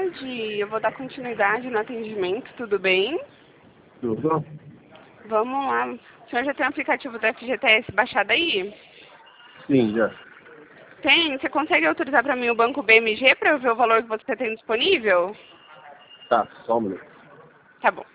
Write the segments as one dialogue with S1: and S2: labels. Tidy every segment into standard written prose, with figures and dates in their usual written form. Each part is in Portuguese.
S1: tarde. Eu vou dar continuidade no atendimento, tudo bem?
S2: Tudo?
S1: Vamos lá. O senhor já tem o aplicativo do FGTS baixado aí?
S2: Sim, já.
S1: Tem? Você consegue autorizar para mim o banco BMG para eu ver o valor que você tem disponível?
S2: Tá, só um minuto.
S1: Tá bom.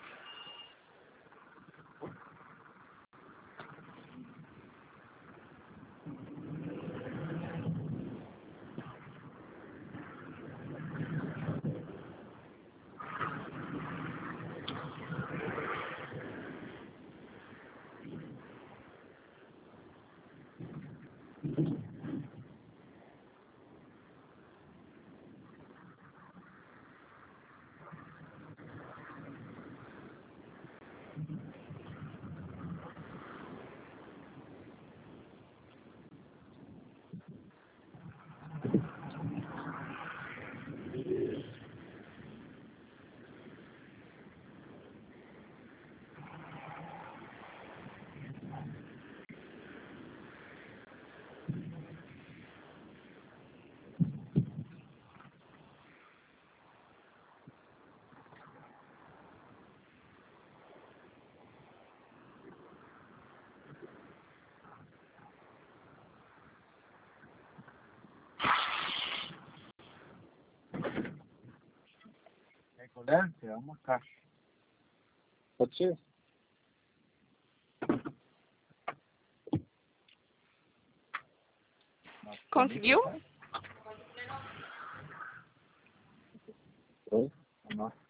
S2: Colher? É uma caixa. Pode ser?
S1: Conseguiu?
S2: Oi? Nossa.